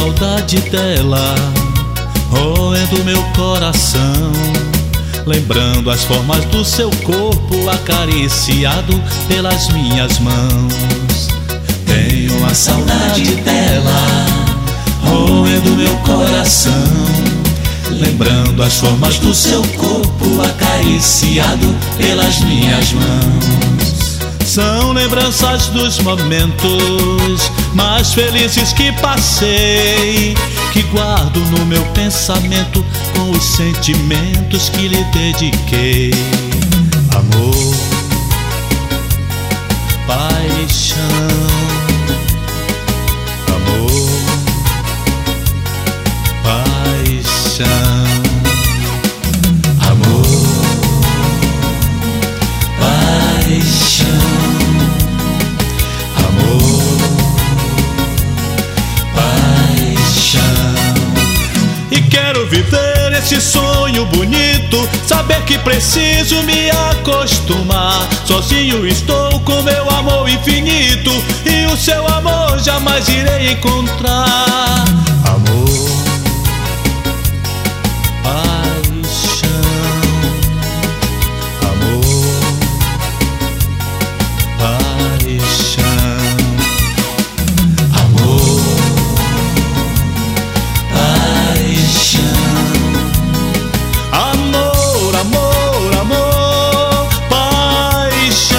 saudade dela, roendo meu coração, lembrando as formas do seu corpo acariciado pelas minhas mãos. Tenho uma saudade dela, roendo meu coração, lembrando as formas do seu corpo acariciado pelas minhas mãos. São lembranças dos momentos mais felizes que passei, que guardo no meu pensamento com os sentimentos que lhe dediquei. Amor, paixão, amor, paixão, amor, paixão, amor, paixão. E quero viver esse sonho bonito, saber que preciso me acostumar. Sozinho estou com meu amor infinito, e o seu amor jamais irei encontrar. Amor, paixão, amor, paixão, amor, paixão, amor, amor, amor, paixão.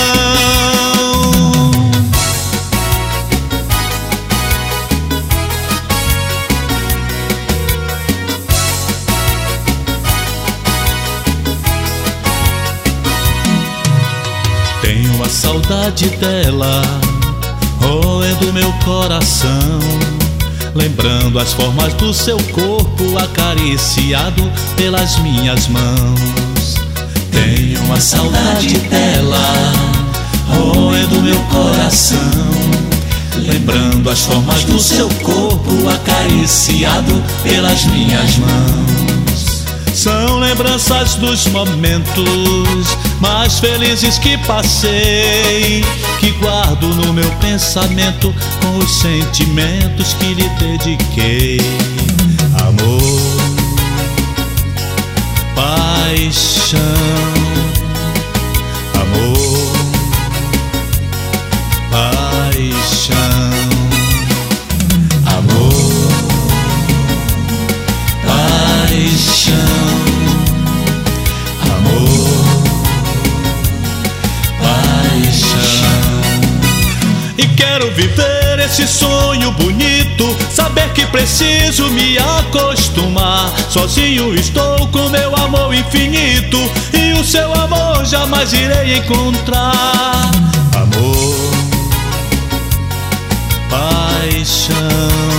Tenho a saudade dela, roendo meu coração, lembrando as formas do seu corpo acariciado pelas minhas mãos. Tenho uma saudade dela, roendo meu coração, lembrando as formas do seu corpo acariciado pelas minhas mãos. São lembranças dos momentos mais felizes que passei, que guardo no meu pensamento com os sentimentos que lhe dediquei. Amor, paixão, amor, paixão, amor, paixão, amor, paixão. E quero viver esse sonho bonito, saber que preciso me acostumar. Sozinho estou com meu amor infinito, e o seu amor jamais irei encontrar. Amor, paixão,